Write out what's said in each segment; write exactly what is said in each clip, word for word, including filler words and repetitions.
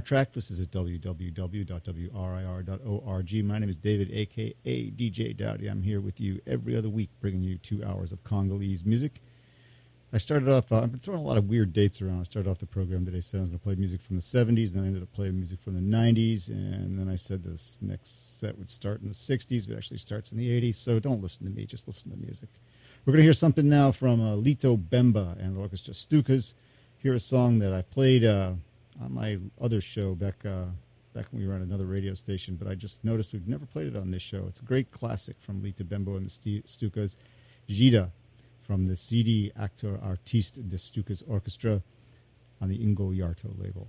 track. This is at w w w dot w r i r dot org. My name is David, a k a. D J Dowdy. I'm here with you every other week, bringing you two hours of Congolese music. I started off, uh, I've been throwing a lot of weird dates around. I started off the program today saying I was going to play music from the seventies, then I ended up playing music from the nineties, and then I said this next set would start in the sixties, but it actually starts in the eighties, so don't listen to me, just listen to music. We're going to hear something now from uh, Lito Bemba and the Orchestra Stukas. Hear a song that I played uh, on my other show back uh, back when we were on another radio station, but I just noticed we've never played it on this show. It's a great classic from Lito Bemba and the Stukas, Jida, from the C D Actor Artiste de Stukas Orchestra on the Ingo Yarto label.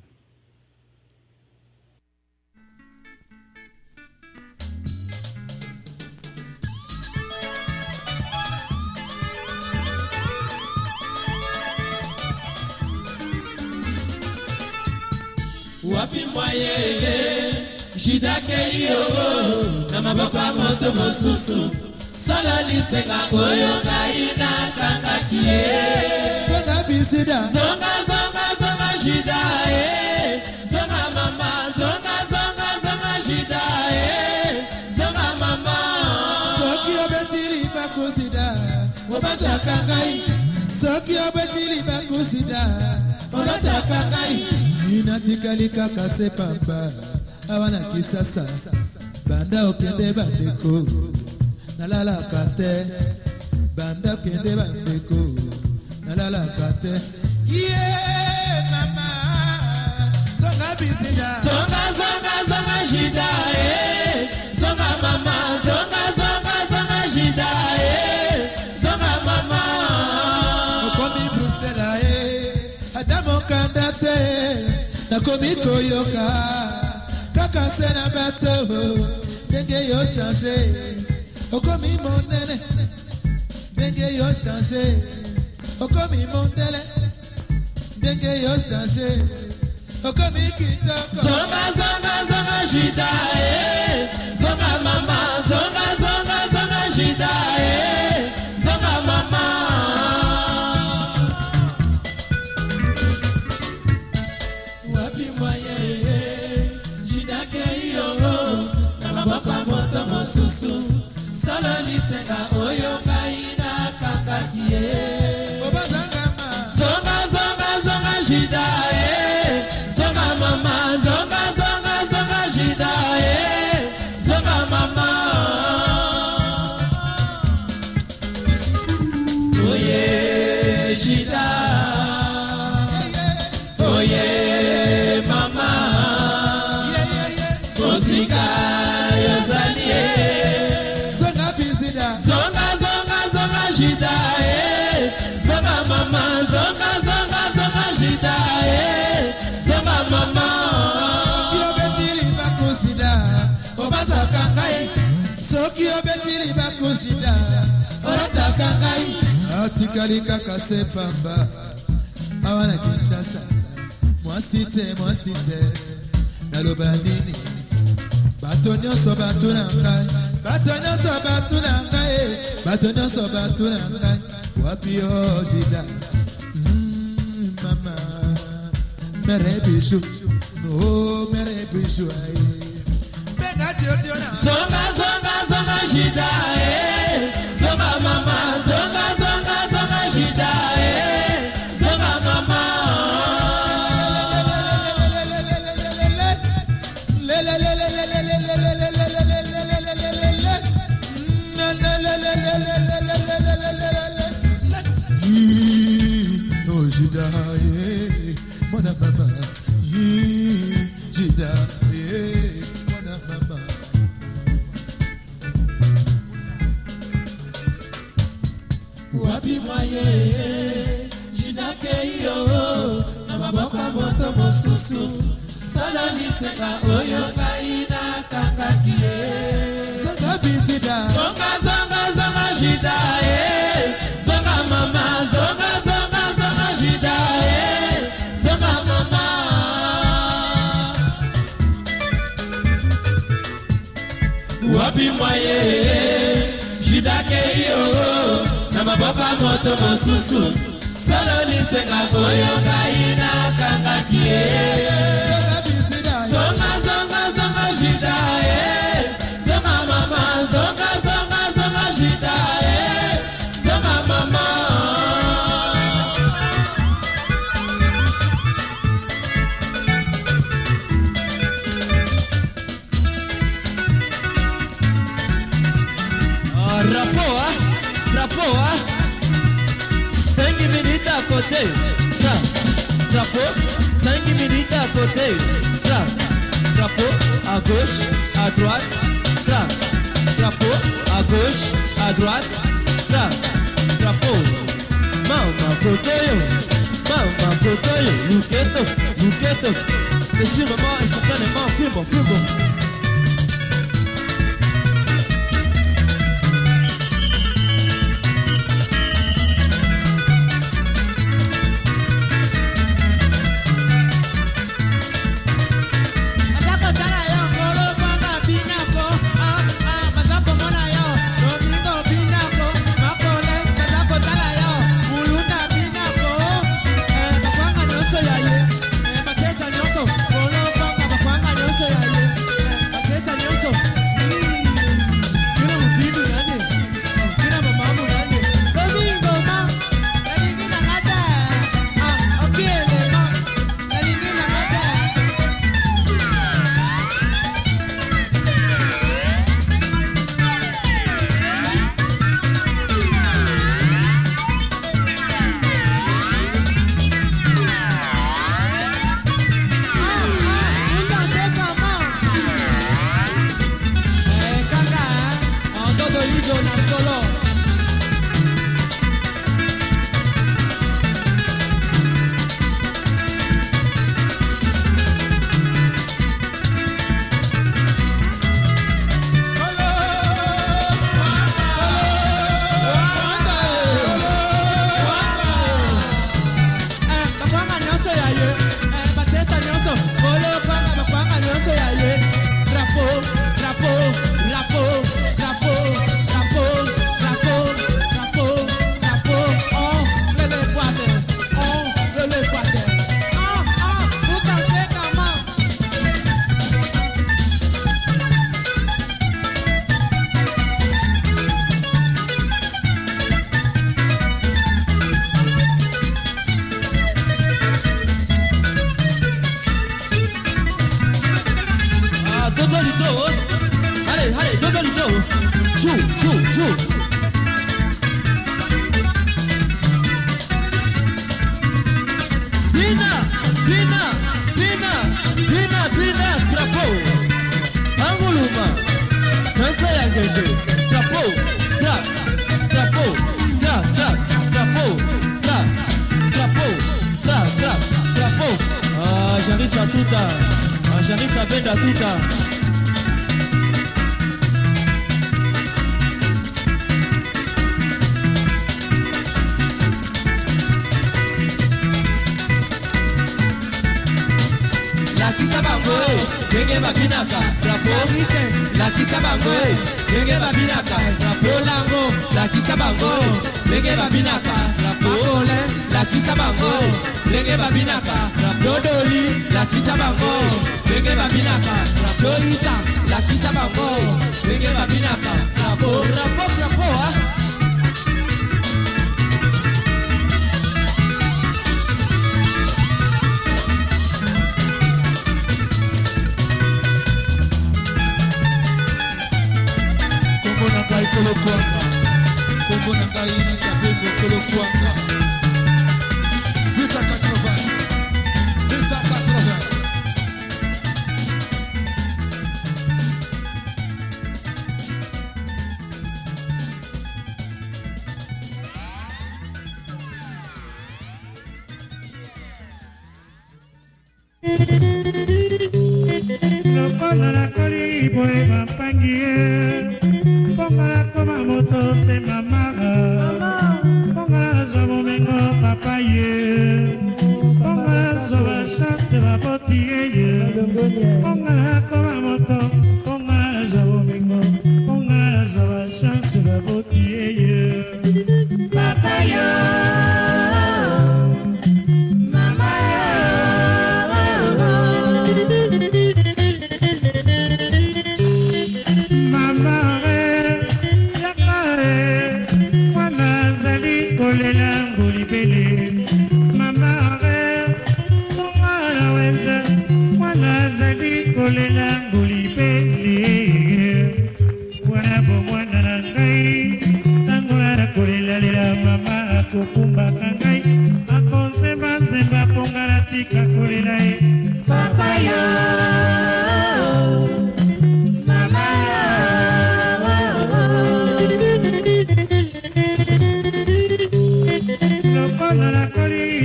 Wapi mwaye Jida ke iyo na maboko moto mosusu Sala liseka oyo na ina kangakie Zonga bisida Zonga zonga zonga Jida eh Zonga mama Zonga zonga zonga Jida eh Zonga mama Soki obetiri bakusida Wabasa kangai Soki obetiri bakusida Olata kangai Inatikalika kase pamba Awana kisasa Banda okende bandeko Nalala kate Banda okende bandeko Nalala kate Yeah mama Zonga bisida Zonga zonga zonga jida eh Zonga mama Zonga zonga zonga jida eh Zonga mama Okomi Bruxella eh Adamo kandate Nakomi koyoka Kaka sena bato Denge yo change Okomi monene Denge yo change Okomi monene Denge yo change Okomi kitoko Zonga zonga zonga jida eh Zonga mama Zonga zonga zonga jida eh Zonga mama Susu sala liseka oyo kaina kangakie Obazanga ma Zonga zonga zonga jida eh Zonga mama Zonga zonga zonga jida eh Zonga mama Oye jida Oye mama Muzika yazali Zonga bisida Zonga zonga zonga jida eh Zonga mama Zonga zonga zonga jida eh Zonga mama Soki obetiri bakusida Obasa kangai Soki obetiri bakusida Olata kangai Atikalika kase pamba Awana Kinshasa Mwasite mwasite Naloba nini Bato nyonso bato na ngai Bato nyonso bato na ngai Bato nyonso bato na ngai Wapi yo jida mm, Mama Mere bijou No mere bijou Bega dio dio na Zonga zonga zonga jida eh Zonga mama Zonga zonga zonga jida eh Zonga mama No jida eh mona mama jida eh mona mama Wapi mwaye jida ke yo na maboko moto mosusu sala liseka oyo kaina kangakie Zonga bisida Zonga zonga zonga jida eh Zonga mama Zonga zonga zonga jida eh Zonga mama Wapi mwaye jida ke yo na maboko moto mosusu sala liseka oyo kaina kangakie Zonga bisida gauche, à droite, clap. Drapeau, à gauche, à droite, clap. Drapeau. Mama Kotoyo, Mama Kotoyo, Luketo, Luketo. C'est sûrement instantanément Fumbo, Fumbo.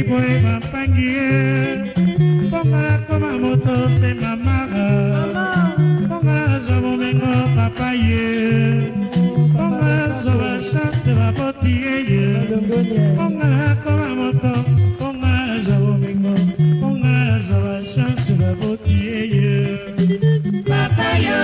boy mampangie Pongala koma moto se mamara Pongala zomo mengo papaye Pongala zoba chance va botiye Pongala koma moto Pongala zomo mengo Pongala zoba chance va botiye Papayo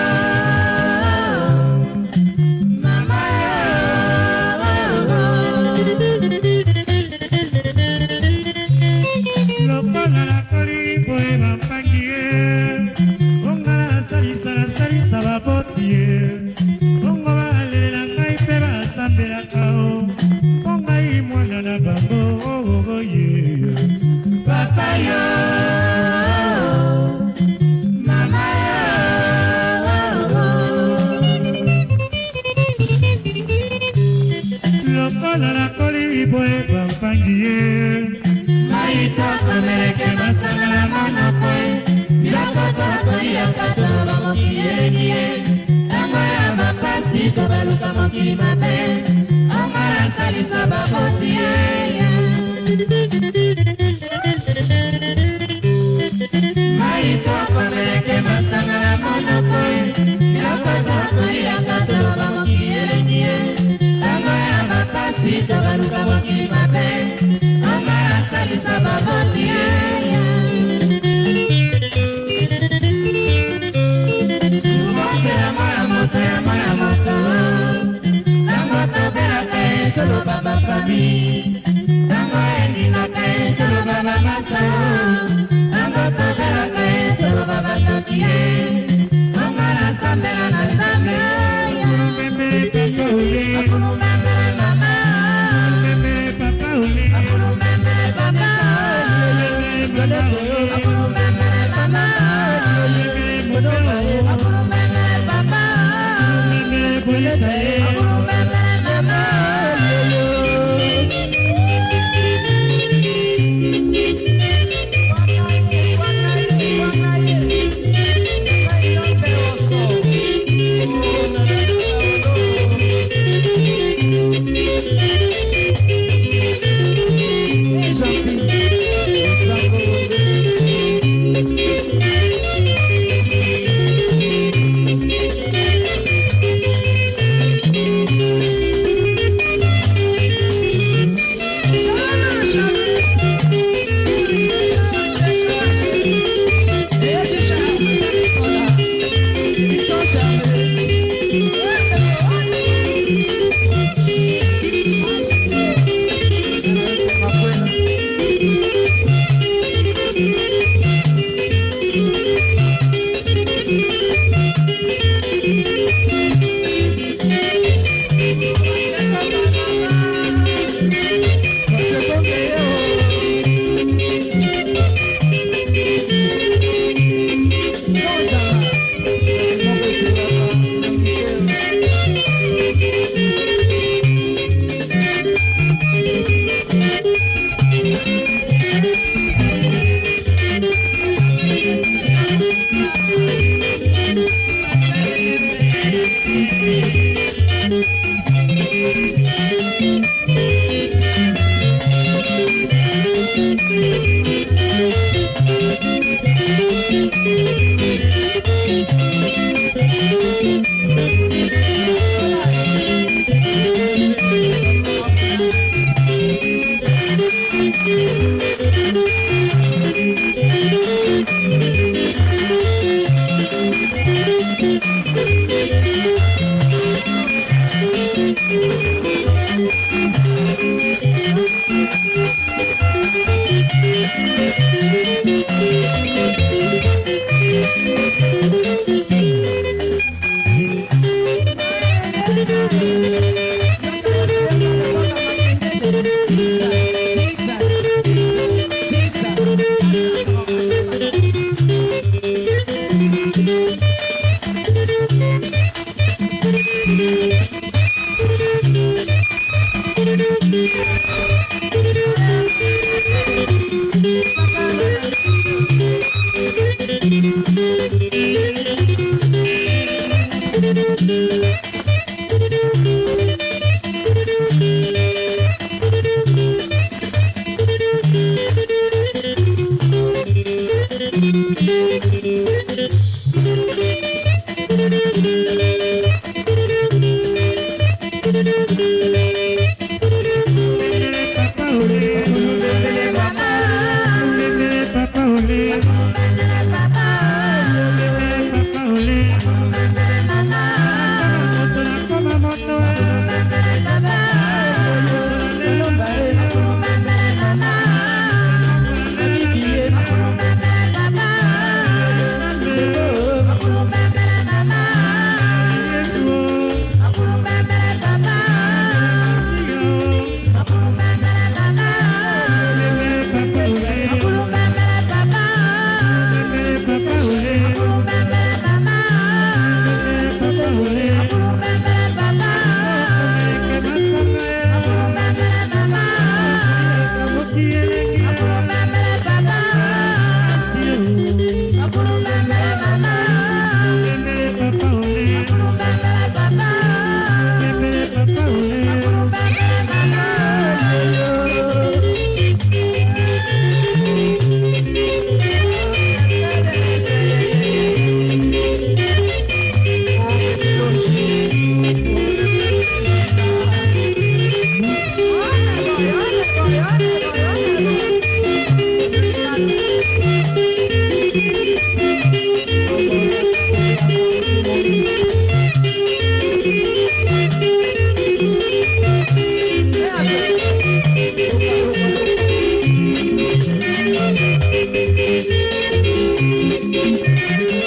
Thank you.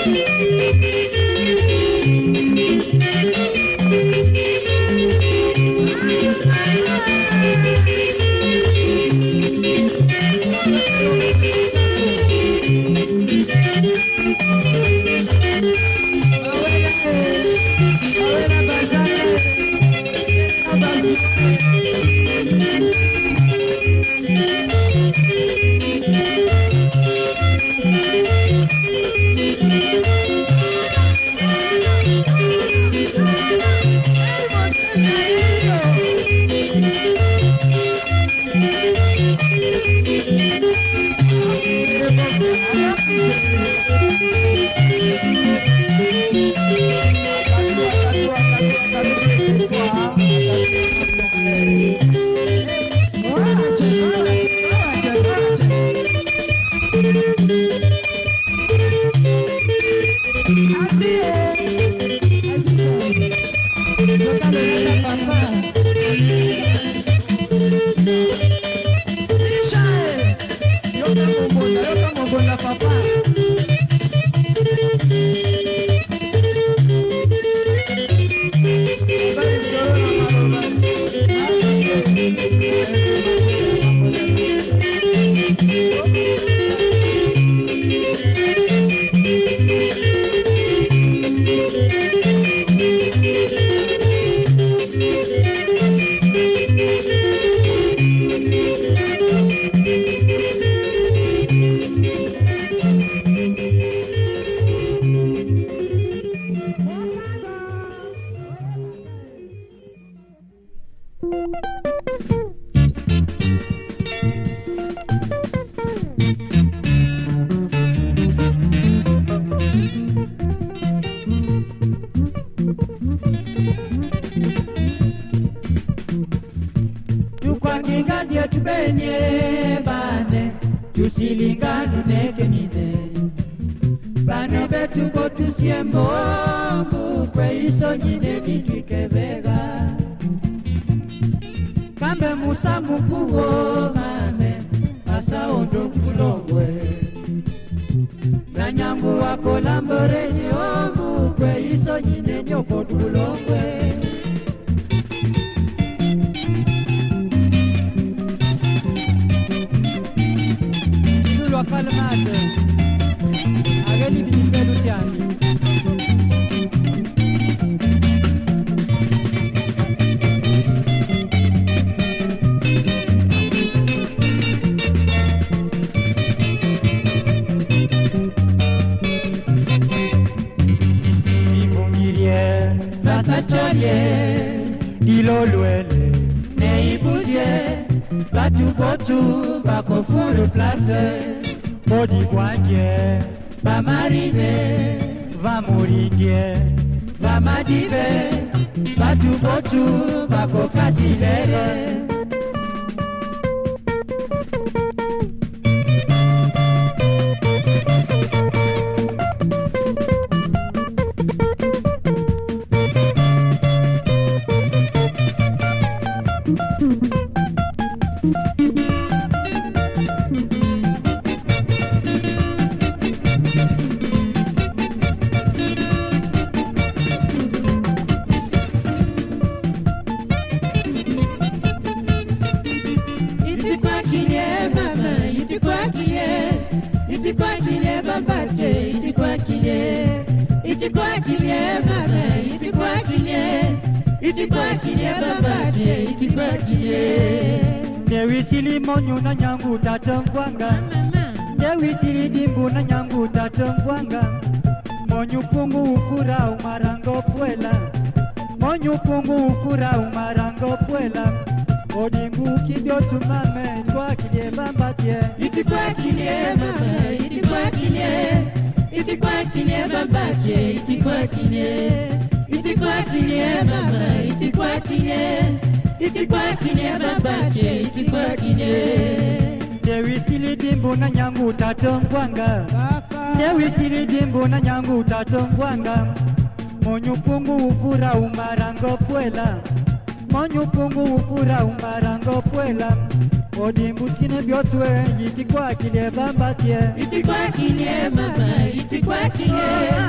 Itikwa kilie mama, itikwa kilie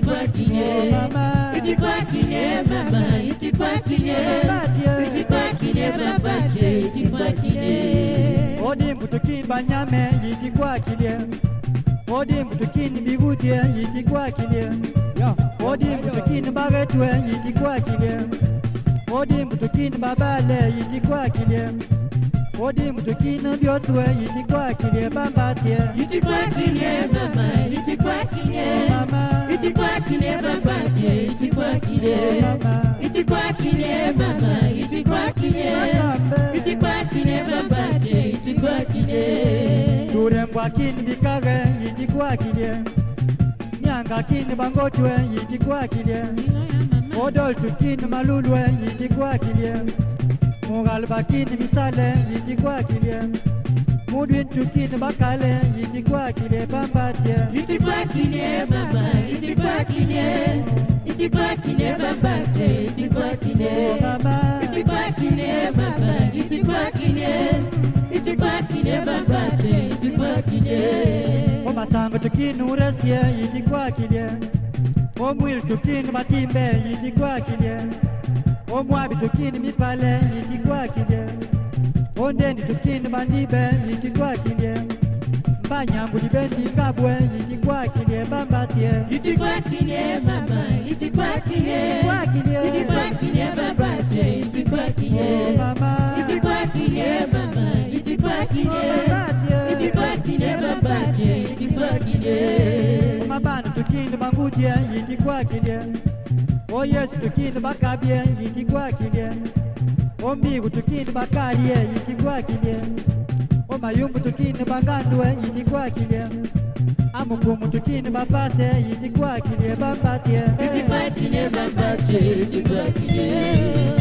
itikwakilie mama itikwakilie mama itikwakilie itikwakilie babaje itikwakilie odi mbutukini banyame itikwakilie odi mbutukini bigutie itikwakilie odi mbutukini bagetwe itikwakilie odi mbutukini babale itikwakilie odi mbutukini byotwe itikwakilie bambatie itikwakilie mama itikwakilie mama itikwakilie babaje itikwakilie mama itikwakilie mama itikwakilie itikwakilie babaje itikwakilie turembwa kini bikage itikwakilie nyanga kini bangotwe itikwakilie odol tukini malulwe itikwakilie mugalba kini misale itikwakilie mudwin tukini bakale itikwakilie bambatie itikwakilie mama itikwakilie itikwakilie babaje itikwakilie mama itikwakilie mama itikwakilie itikwakilie babaje itikwakilie omasango tukini uresie itikwakilie omwil tukini matimbe itikwakilie omwabi tukini mipale itikwakilie ondeni tukini mandibe itikwakilie mbanyambu libendi ngabwe itikwakilie bambatie itikwakilie mama itikwakilie itikwakilie babaje itikwakilie mama itikwakilie mama itikwakilie itikwakilie babaje itikwakilie mabana tukini bangudye itikwakilie o yesu tukini bakabye itikwakilie ombigu tukini bakalye itikwakilie o mayumbu tukini bangandwe itikwakilie amukumu tukini bapase itikwakilie bambatie itikwakilie babaje itikwakilie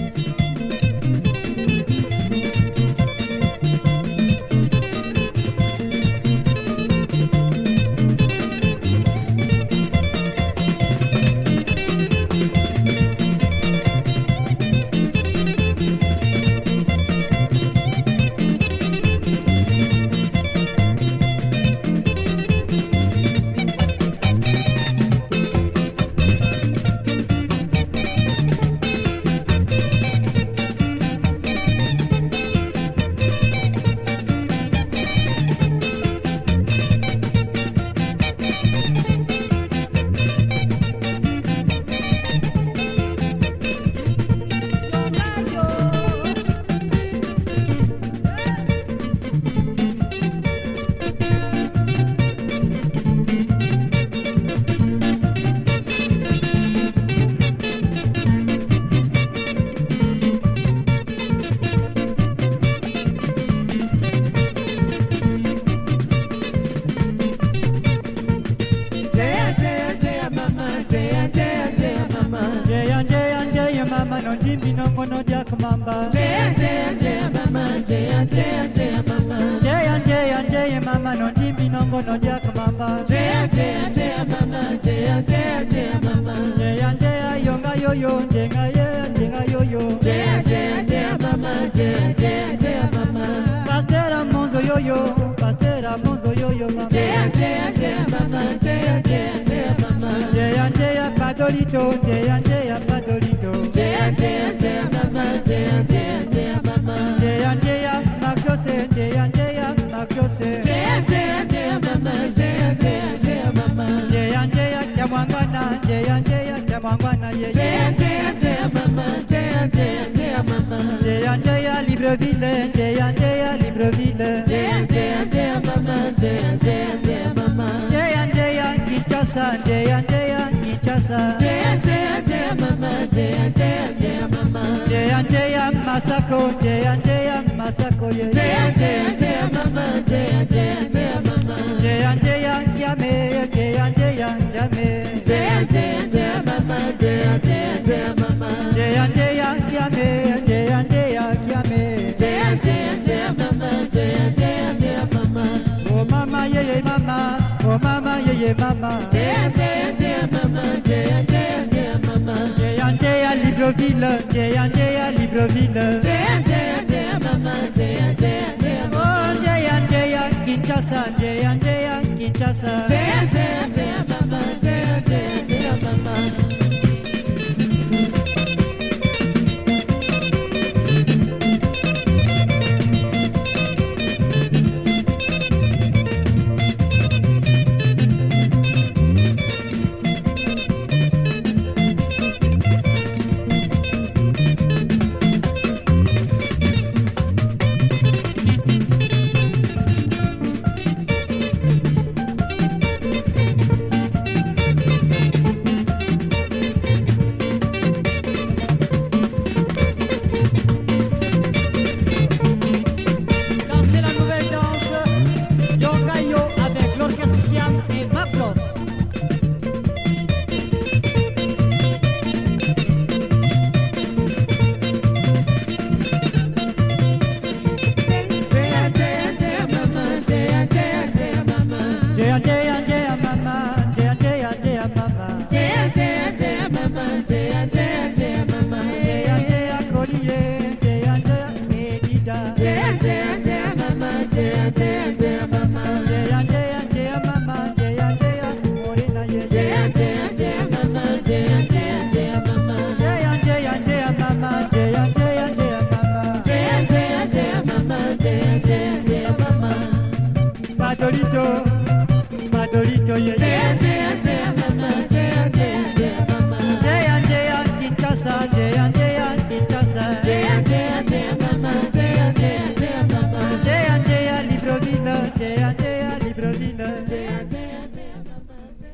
Nonjimbi nongono jak mamba Jaya jaya jaya mama Jaya jaya jaya mama Jaya jaya jaya mama Nonjimbi nongono jak mamba Jaya jaya jaya mama Jaya jaya jaya mama Jaya jaya yonga yoyo Jenga ye jenga yoyo Jaya jaya jaya mama Jaya jaya jaya mama Pastera monzo yoyo Pastera monzo yoyo mama Jaya jaya jaya mama Jaya jaya jaya mama Jaya jaya padolito Jaya jaya padolito Jaya jaya jaya mama Jaya jaya jaya mama Jaya jaya Magjose Jaya jaya Magjose Jaya jaya jaya mama Jaya jaya jaya mama Jaya jaya Kyamwangwana Jaya jaya Kyamwangwana ye Jaya jaya jaya mama Jaya jaya jaya mama Jaya jaya Libreville Jaya jaya Libreville Jaya jaya jaya mama Jaya jaya jaya mama Jaya jaya Kinshasa Jaya jaya Kinshasa Jaya jaya jaya mama Jaya jaya jaya mama Jaya jaya Masako Jaya jaya Masako ye Jaya jaya jaya mama Jaya jaya jaya mama Jaya jaya Yame Jaya jaya Yame Jaya jaya jaya mama Jaya jaya jaya mama Jaya jaya Yame Jaya jaya Yame Jaya jaya jaya mama Jaya jaya jaya mama Oh mama ye ye mama Oh mama ye ye mama Jaya jaya jaya mama Jaya jaya jaya mama Jaya jaya Libreville Jaya jaya Libreville Jaya jaya jaya mama Jaya jaya jaya mama Oh Jaya jaya Kinshasa Jaya jaya Kinshasa Jaya jaya jaya mama Jaya jaya jaya et Marcos. Madolito, Madolito, yeah, yeah, yeah, yeah, mama, yeah, yeah, yeah, mama, yeah, yeah, Kinshasa, yeah, yeah, Kinshasa, yeah, yeah, yeah, mama, yeah, yeah, yeah, mama, yeah, yeah, Libreville, yeah, yeah, Libreville, yeah, yeah, yeah, mama.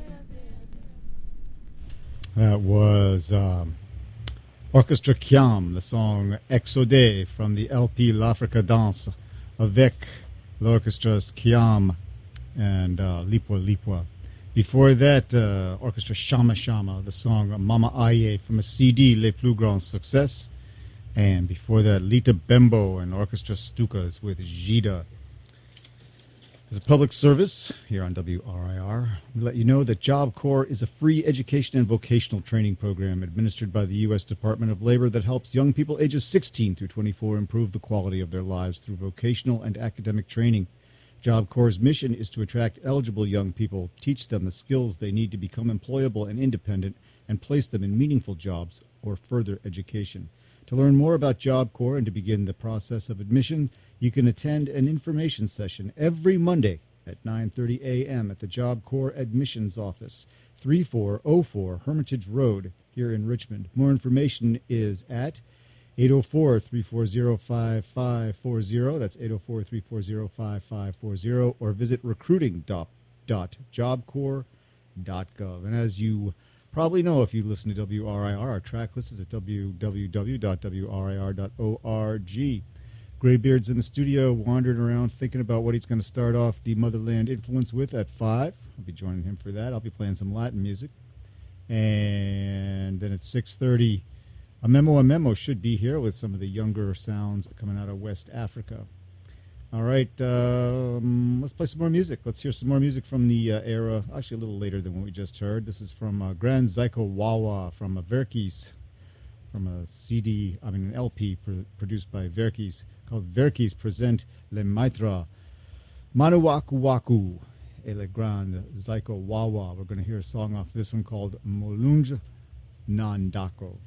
That was um, Orchestra Kiam, the song Exode from the L P L'Africa Danse avec l'Orchestra Kiam and uh, Lipwa Lipwa. Before that, uh, Orchestra Shama Shama, the song Mama Aye from a C D, Les Plus Grands Succès. And before that, Lita Bembo and Orchestra Stukas with Jida. As a public service here on W R I R, we let you know that Job Corps is a free education and vocational training program administered by the U S Department of Labor that helps young people ages sixteen through twenty-four improve the quality of their lives through vocational and academic training. Job Corps' mission is to attract eligible young people, teach them the skills they need to become employable and independent, and place them in meaningful jobs or further education. To learn more about Job Corps and to begin the process of admission, you can attend an information session every Monday at nine thirty a.m. at the Job Corps Admissions Office, thirty-four oh four Hermitage Road here in Richmond. More information is at eight oh four, three four zero, five five four zero. That's eight oh four, three four zero, five five four zero. Or visit recruiting dot job corps dot gov. And as you probably know if you listen to W R I R, our track list is at w w w dot w r i r dot org. Graybeard's in the studio, wandering around, thinking about what he's going to start off the Motherland influence with at five. I'll be joining him for that. I'll be playing some Latin music. And then at six thirty, a memo a memo should be here with some of the younger sounds coming out of West Africa. All right, um, let's play some more music. Let's hear some more music from the uh, era, actually a little later than what we just heard. This is from uh, Grand Zyko Wawa from uh, Verkis, from a C D, I mean an L P pr- produced by Verkis, called Verkis Present Le Maître Manuwaku Waku et Le Grand Zyko Wawa. We're going to hear a song off this one called Molunge Nandako.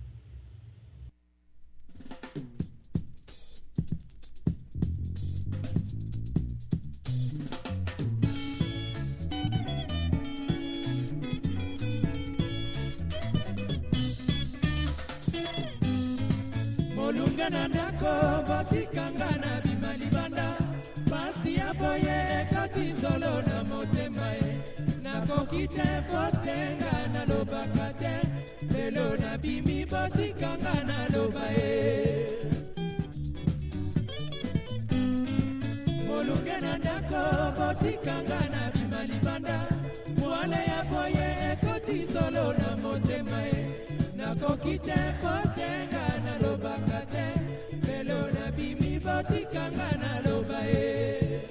Molungana ndako batikanga na bimalibanda pasi ya boye kati solo na motema e nakoki te potenga na lobaka te lelo na bimi batikanga na loba e Molungana ndako batikanga na bimalibanda mwale ya boye kati solo na motema e nakoki te potenga na lobaka te lelo na bimi batikanga na loba e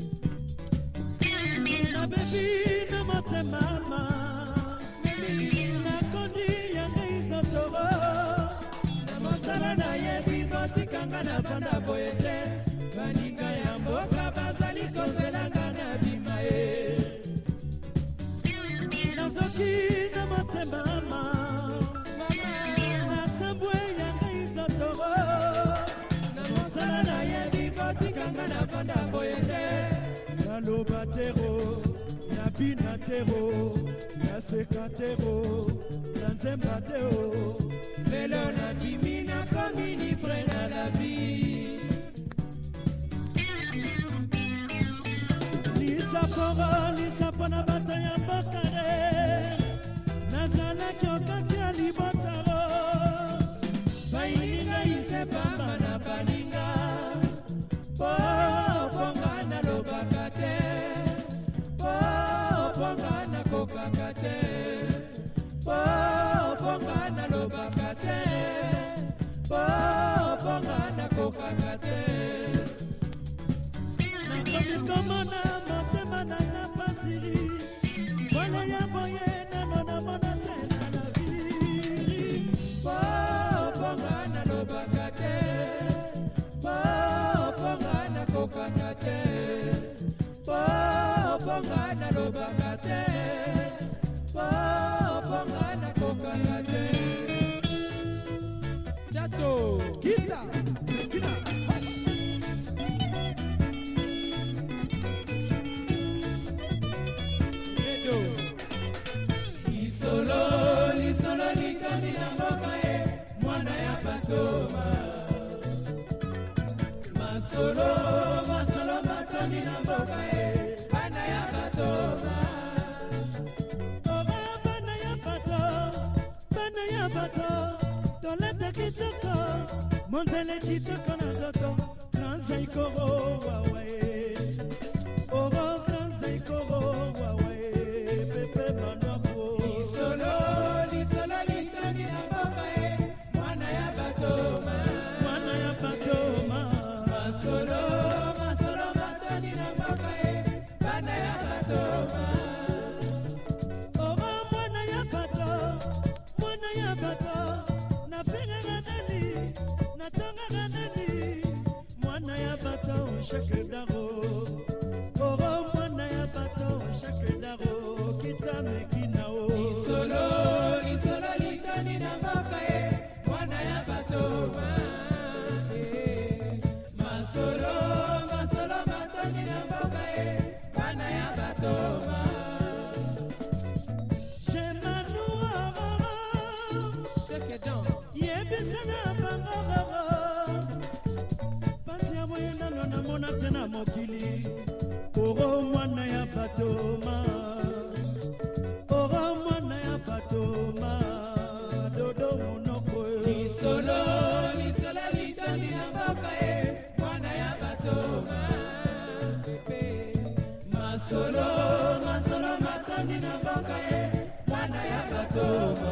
na bebi na motema mama nakondi yanga izotoro na mosala na yebi batikanga na banda boye te baninga ya mboka bazali kozelanga na bima e nazoki na motema mama na banda boyete na lobatero na binatero na sekatero na zembatero lelo na dimina komini prena la vie lisapora lisapona bataya bakare nazala kyokati alibotaro baininga isepamba na baninga Po ponga na lobaka te Po ponga na kokaka te po ponga na lobaka te po ponga na kokaka te nakomi komona motema na nga pasiri wala ya boye nano namona te na la viri po ponga na lobaka te po ponga na kokaka te po ponga na lobaka te po ponga na kokaka te chato kita kita edo lisolo lisolo likami na mboka e mwana ya batoma masolo masolo matoni na mboka e bana ya batoma oba bana ya bato bana ya bato tolete kitoko monzele kitoko na zoto kranza ikoro wawe oro kranza ikoro wawe pepe manwako lisolo lisolo litoni na mboka e mwana ya batoma mwana ya batoma masolo masolo matoni na mboka e bana ya batoma oro mwana ya bato mwana ya bato na fenga nani na tonga nani mwana ya bato chaque daro oro mwana ya bato chaque daro kitame kinao isolo isolo litani na mboka e mwana ya batoma masolo masolo matoni na mboka e bana ya batoma yebisana bangoro pasi ya moyena nona mona tena mokili oro mwana ya batoma oro mwana ya batoma dodo monoko lisolo lisolo litoni na mboka e mwana ya batoma masolo masolo matoni na mboka e mwana ya batoma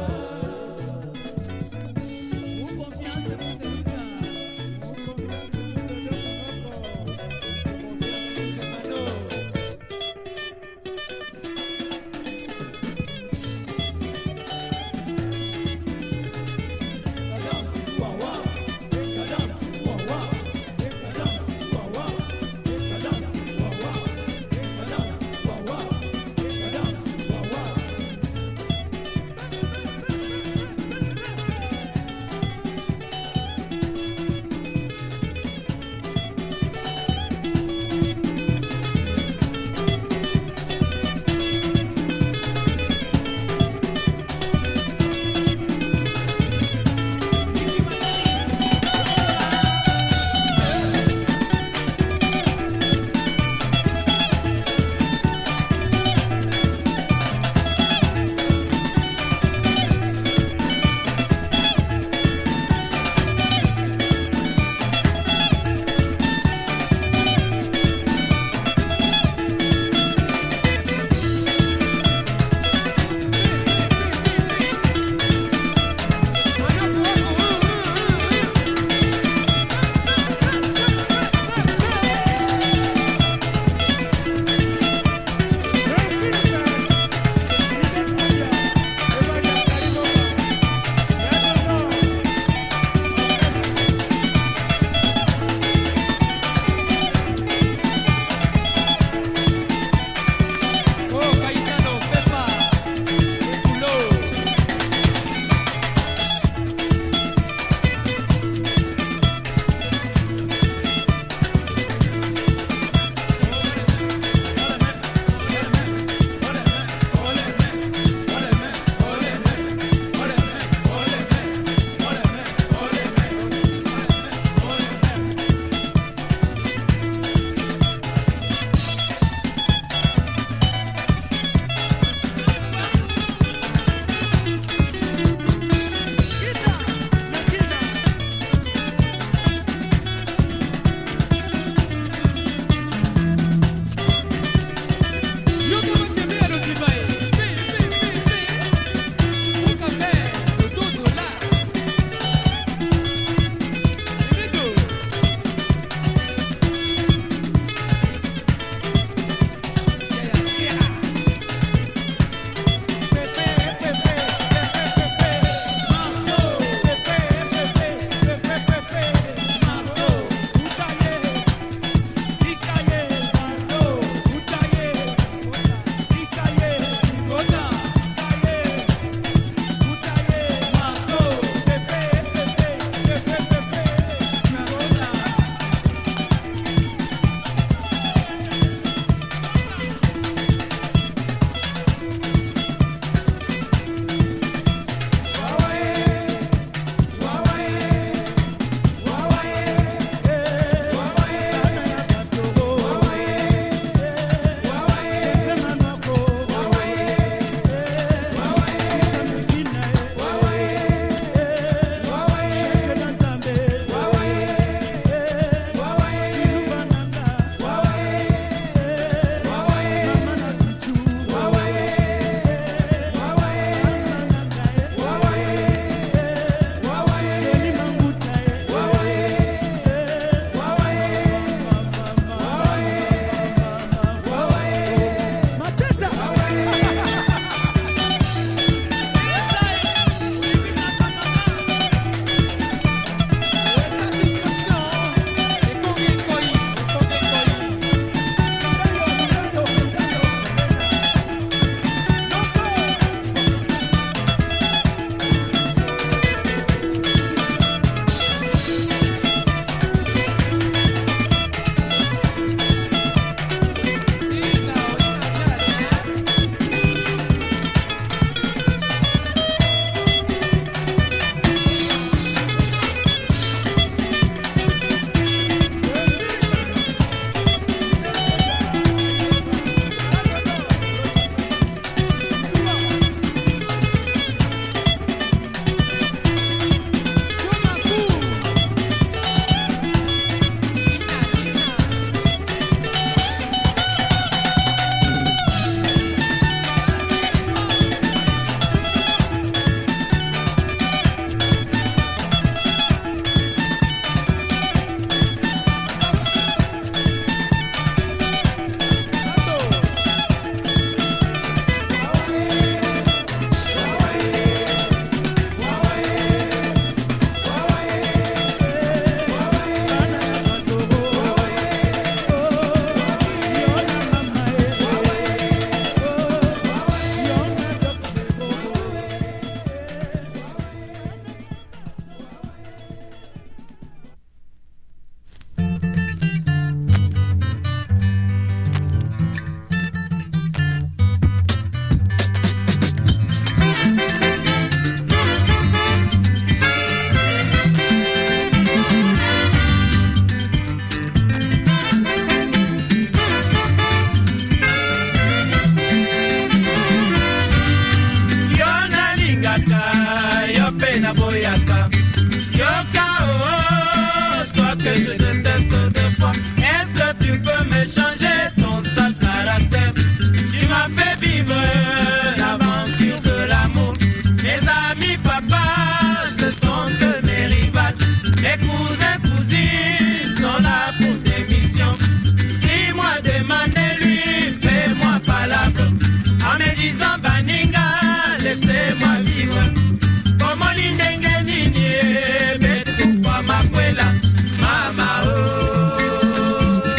Boyaka. Yoka, oh, toi que je déteste deux fois. Est-ce que tu peux me changer ton sale caractère? Tu m'as fait vivre l'aventure de l'amour. Mes amis, papa, ce sont que mes rivales. Mes cousins, cousines sont là pour tes missions. Si moi demandez-lui, fais-moi palabre. En me disant Baninga, laissez-moi vivre. Comme l'indenge nini, bête pourquoi ma kwela, mama oh,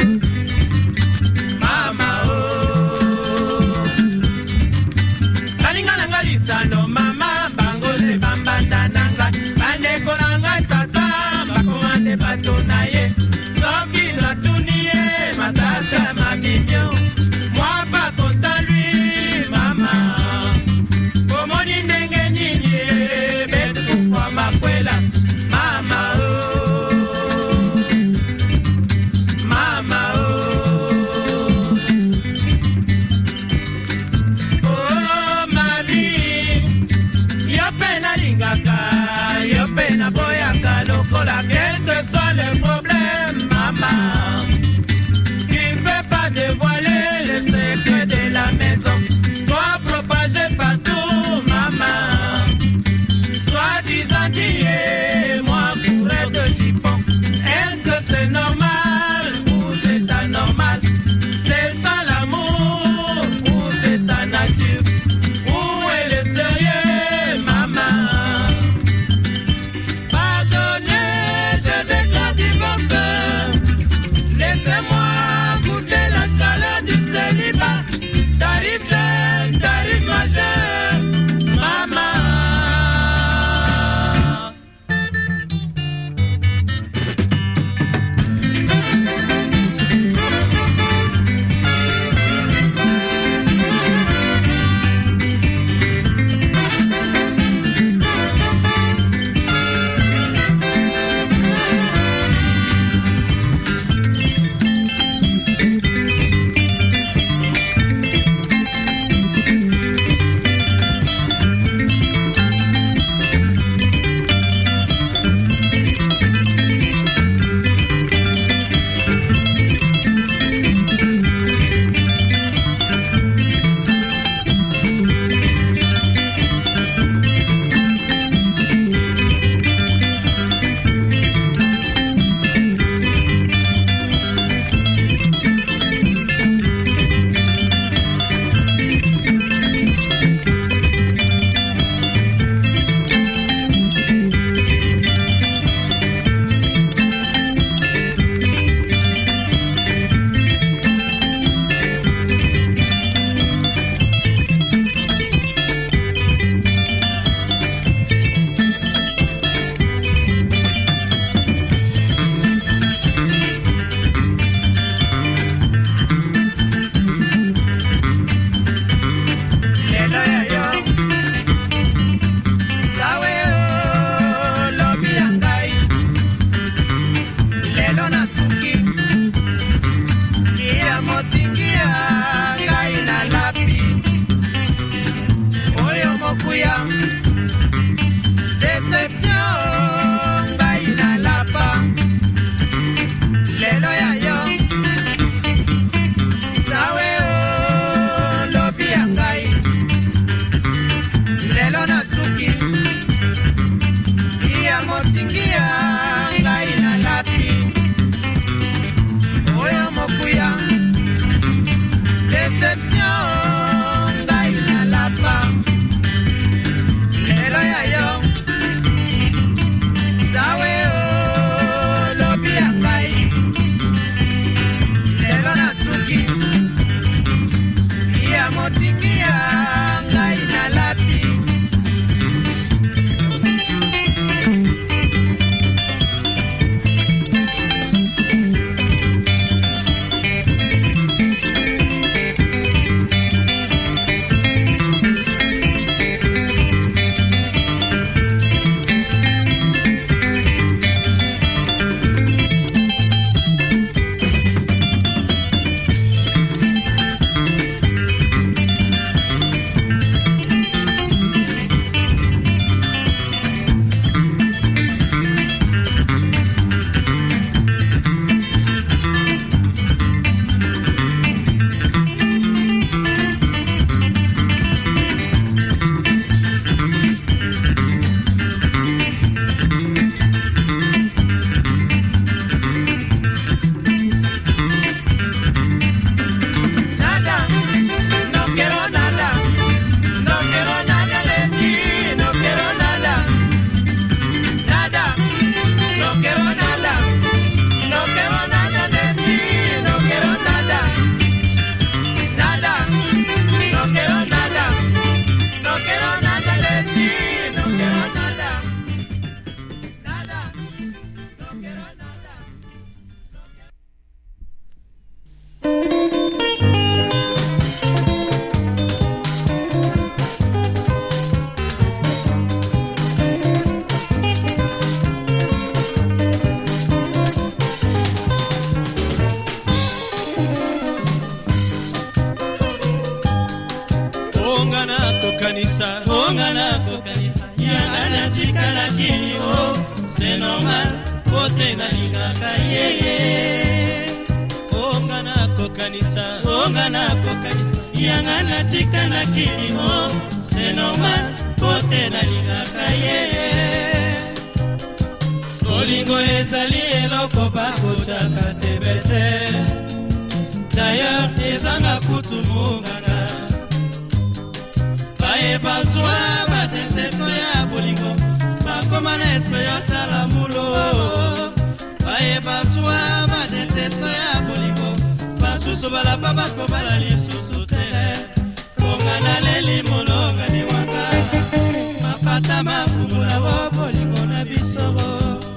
mama oh. Baninga nanga lisano mama, bango le bambanda nanga, bandeko nanga tata, bakomande bato na ye, soki na tunie, matata ma mignon, moi pas content lui, mama. Como ndenge nini, bête pourquoi ma kwela, mama oh, mama oh, oh mami, yo pena lingaka, yo pena boyaka, lokola quel que soit le problème, mama. Tu ne peux pas dévoiler les secrets de la maison, toi propager partout, maman. Soi-disant dié, moi pourrais de jupon. Est-ce que c'est normal ou c'est anormal? C'est ça l'amour ou c'est ta nature? Où est le sérieux, maman? Pardonnez, kokanisa onga na kokanisa yanga natika na kini oh c'est normal kote na lingaka yeye onga na kokanisa onga na kokanisa yanga natika na kini oh c'est normal kote na lingaka yeye olingo ezali eloko bakotaka tebete d'ailleurs ezanga kutu munganga baye bazwa badeseso ya bolingo bakoma na experience ya lamulo baye bazwa badeseso ya bolingo basusu balapa bakobala lisusu te bongana leli molonga ni wanga mapata mafumula o bolingo na bisoro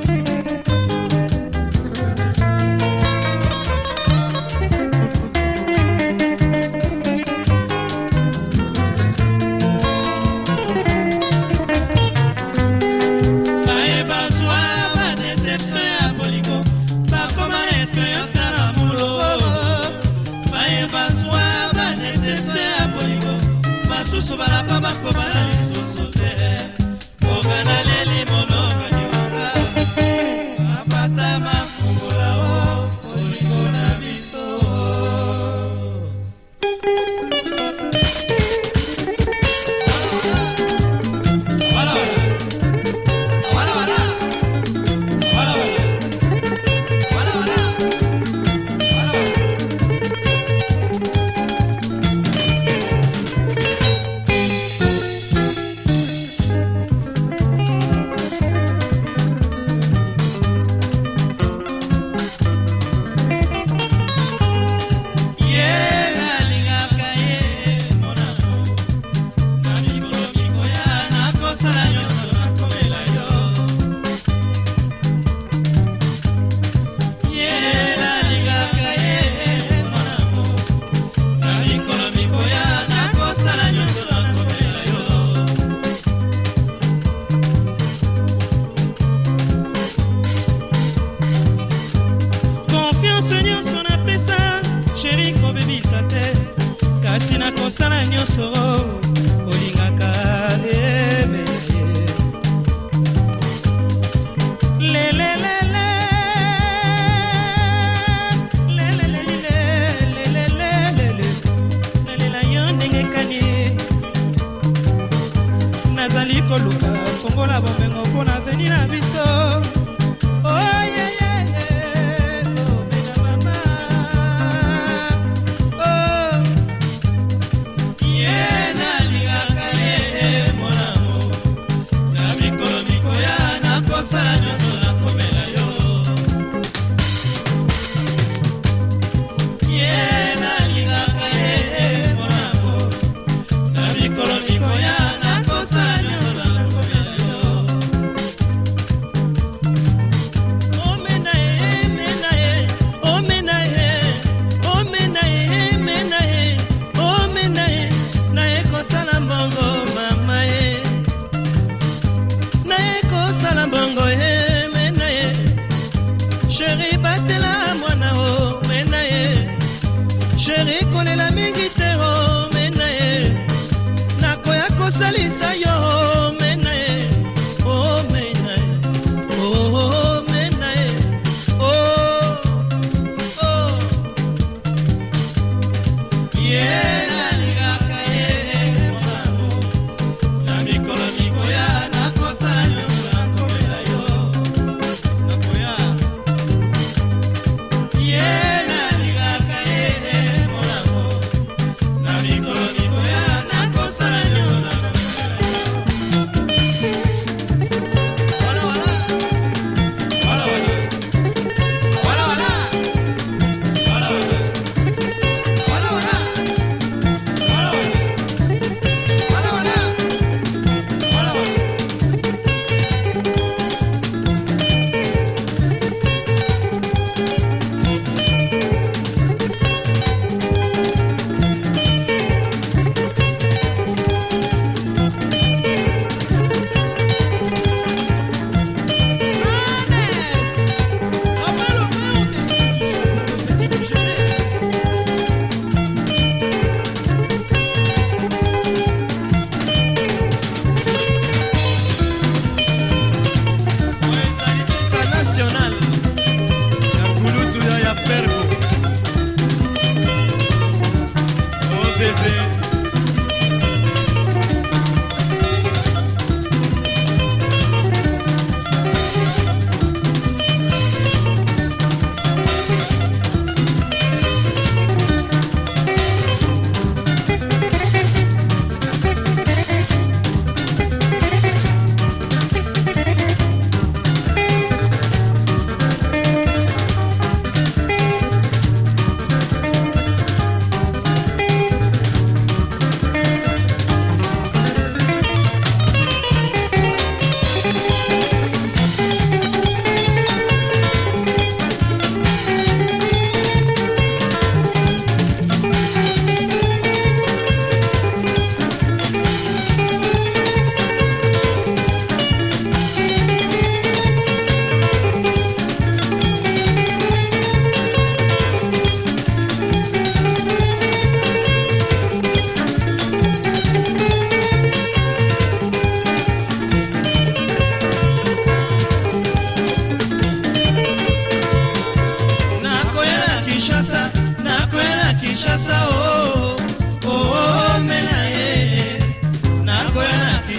balapa bakobala lisusu te bongana leli molonga ni wanga mapata mafungula o bolingo na biso wala wala wala wala wala wala wala wala kasi nakosala nyonso olingaka ebe lelelele lelelele nalela yo ndenge kani nazali koluka fongola bomengo mpona veni na biso oye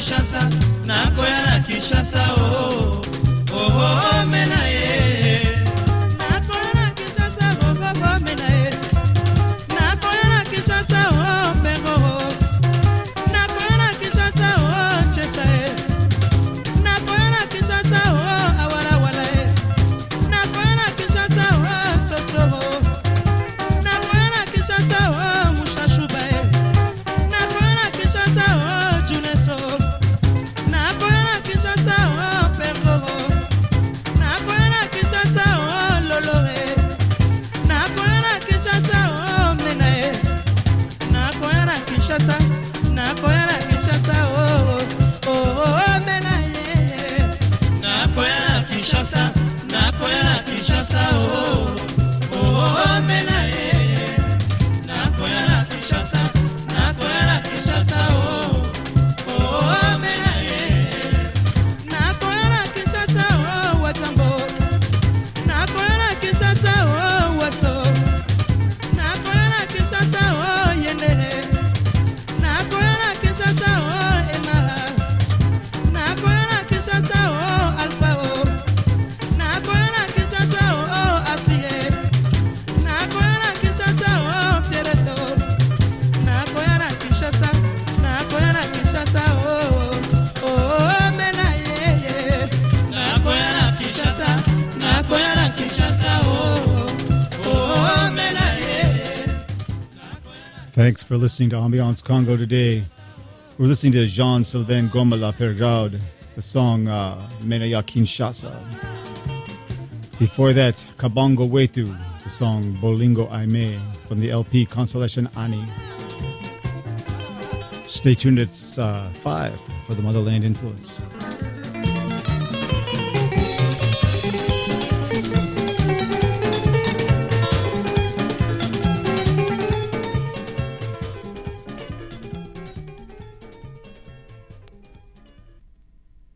Kinshasa, nakoya na Kinshasa, oh, oh, oh, menaye. Nakoya na Kinshasa, oh, oh, oh, menaye. Nakoya na Kinshasa, oh, pero, nakoya na Kinshasa, oh, chesae. Nakoya na Kinshasa, oh, awala wala e. Nakoya na Kinshasa, oh, sosoro. Nakoya na Kinshasa, oh, mushashuba e. Nakoya na Kinshasa, oh, juneso. Nakoya na Kinshasa, oh, pero. Nakoya na Kinshasa, oh, lolo e. Nakoya na Kinshasa, oh, mena e. Nakoya na Kinshasa, nakoya na Kinshasa, oh, oh, oh, mena e. Nakoya na Kinshasa, nakoya na Kinshasa, oh, oh, oh, mena e. Nakoya na Kinshasa, nakoya na Kinshasa, oh, oh, oh, mena e. Nakoya na Kinshasa, oh, wachambo. Nakoya na Kinshasa, oh, waso. Nakoya na Kinshasa, oh, yendere. Nakoya na Kinshasa, oh, emaha. Nakoya na Kinshasa, oh, alfa, oh. Nakoya na Kinshasa, oh, afie. Nakoya na Kinshasa, oh, piereto. Nakoya na Kinshasa, nakoya na Kinshasa, oh, oh, oh, mena ye, ye. Nakoya na Kinshasa, nakoya na Kinshasa, oh, oh, oh, mena ye. Thanks for listening to Ambiance Congo today. We're listening to Jean-Sylvain Goma La Pergaude, the song uh, Menaya Kinshasa. Before that, Kabongo Wetu, the song Bolingo Aime from the L P Constellation Ani. Stay tuned, it's uh, five for the Motherland Influence.